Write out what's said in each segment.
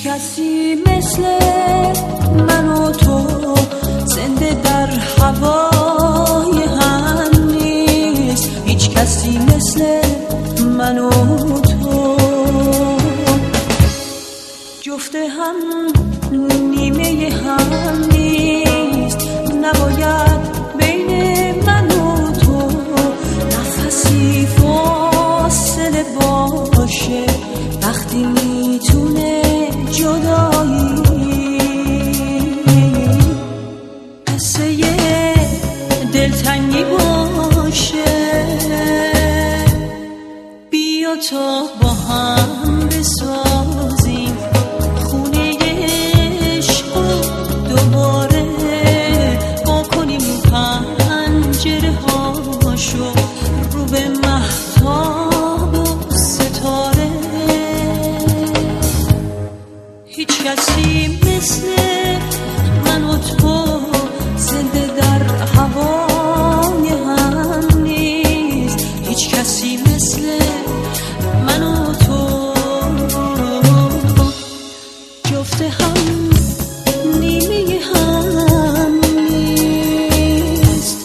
کسی مثل من و تو زنده در هوای هم نیست. هیچ کسی مثل من و تو جفت هم نیمه هم نیست. نباید بین من و تو نفسی فاصله باشه وقتی میتونه جدایی قصه دلتنگی باشه. بیا تا با هم بسازیم خونه عشق و دوباره با کنیم پنجره هاشو رو به مهتاب و ستاره. هیچ کسی مثل من و تو زنده در هوای هم نیست. هیچ کسی مثل من و تو جفت هم نیمه هم نیست.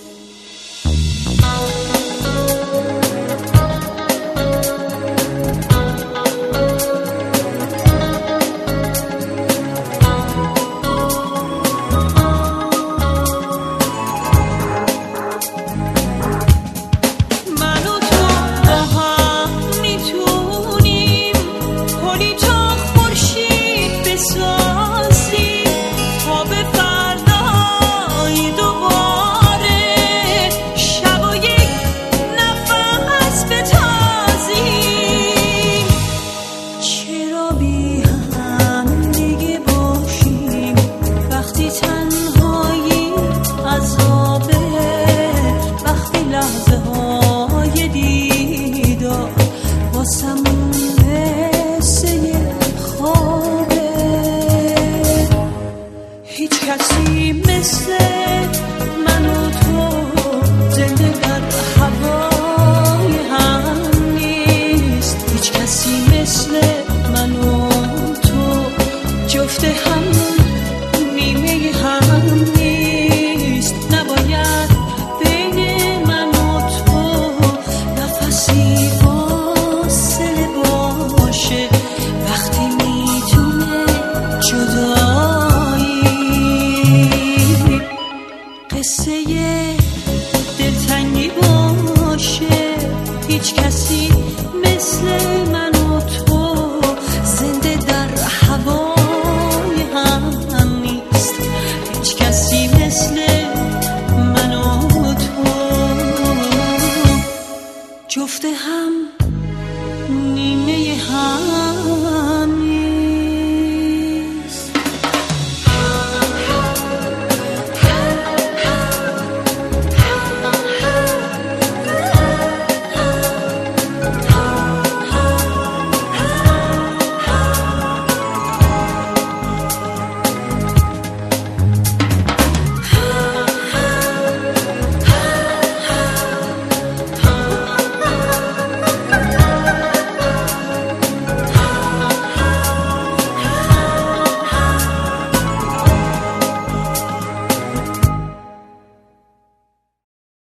هیچ کسی مثل من و تو زنده در هوای هم نیست. هیچ کسی مثل من و تو جفت هم نیمه هم نیست. نباید بین من و تو نفسی فاصله باشه وقتی میتونه جدایی قصه دلتنگی باشه. هیچ کسی مثل من و تو زنده در هوای هم نیست. هیچ کسی مثل من و تو جفت هم نیمه هم